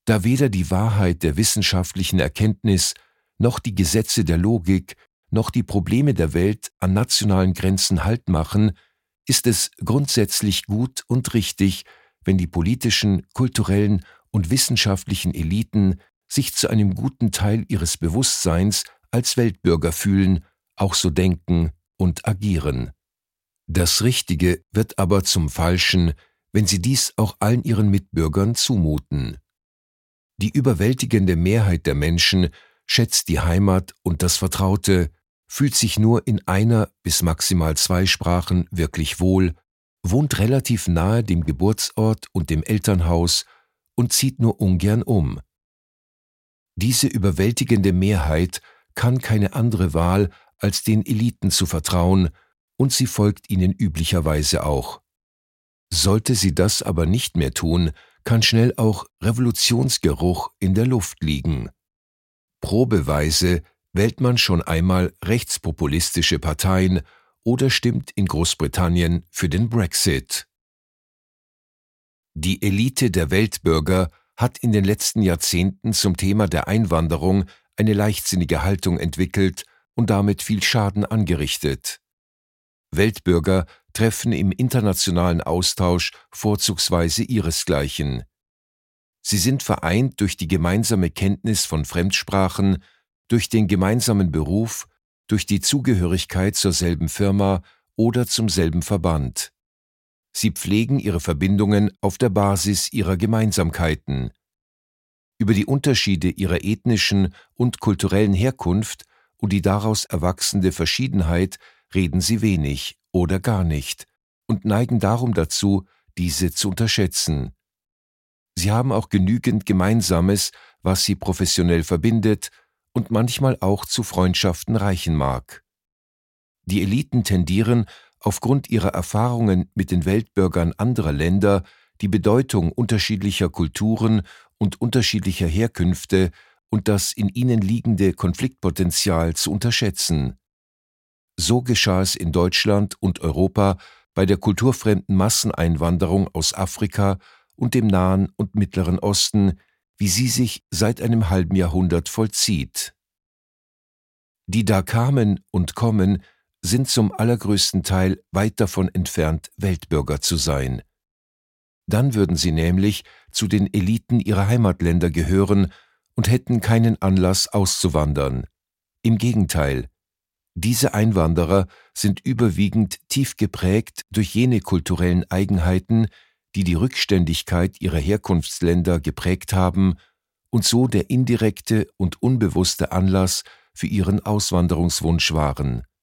Da weder die Wahrheit der wissenschaftlichen Erkenntnis, noch die Gesetze der Logik, noch die Probleme der Welt an nationalen Grenzen Halt machen, ist es grundsätzlich gut und richtig, wenn die politischen, kulturellen und wissenschaftlichen Eliten sich zu einem guten Teil ihres Bewusstseins als Weltbürger fühlen, auch so denken und agieren. Das Richtige wird aber zum Falschen, wenn sie dies auch allen ihren Mitbürgern zumuten. Die überwältigende Mehrheit der Menschen schätzt die Heimat und das Vertraute, fühlt sich nur in einer bis maximal 2 Sprachen wirklich wohl, wohnt relativ nahe dem Geburtsort und dem Elternhaus und zieht nur ungern um. Diese überwältigende Mehrheit kann keine andere Wahl, als den Eliten zu vertrauen, und sie folgt ihnen üblicherweise auch. Sollte sie das aber nicht mehr tun, kann schnell auch Revolutionsgeruch in der Luft liegen. Probeweise wählt man schon einmal rechtspopulistische Parteien oder stimmt in Großbritannien für den Brexit. Die Elite der Weltbürger hat in den letzten Jahrzehnten zum Thema der Einwanderung eine leichtsinnige Haltung entwickelt und damit viel Schaden angerichtet. Weltbürger treffen im internationalen Austausch vorzugsweise ihresgleichen. Sie sind vereint durch die gemeinsame Kenntnis von Fremdsprachen, durch den gemeinsamen Beruf, durch die Zugehörigkeit zur selben Firma oder zum selben Verband. Sie pflegen ihre Verbindungen auf der Basis ihrer Gemeinsamkeiten. Über die Unterschiede ihrer ethnischen und kulturellen Herkunft und die daraus erwachsende Verschiedenheit reden sie wenig oder gar nicht und neigen darum dazu, diese zu unterschätzen. Sie haben auch genügend Gemeinsames, was sie professionell verbindet und manchmal auch zu Freundschaften reichen mag. Die Eliten tendieren, aufgrund ihrer Erfahrungen mit den Weltbürgern anderer Länder, die Bedeutung unterschiedlicher Kulturen und unterschiedlicher Herkünfte und das in ihnen liegende Konfliktpotenzial zu unterschätzen. So geschah es in Deutschland und Europa bei der kulturfremden Masseneinwanderung aus Afrika und dem Nahen und Mittleren Osten, wie sie sich seit einem halben Jahrhundert vollzieht. Die da kamen und kommen, sind zum allergrößten Teil weit davon entfernt, Weltbürger zu sein. Dann würden sie nämlich zu den Eliten ihrer Heimatländer gehören und hätten keinen Anlass auszuwandern. Im Gegenteil, diese Einwanderer sind überwiegend tief geprägt durch jene kulturellen Eigenheiten, die die Rückständigkeit ihrer Herkunftsländer geprägt haben und so der indirekte und unbewusste Anlass für ihren Auswanderungswunsch waren.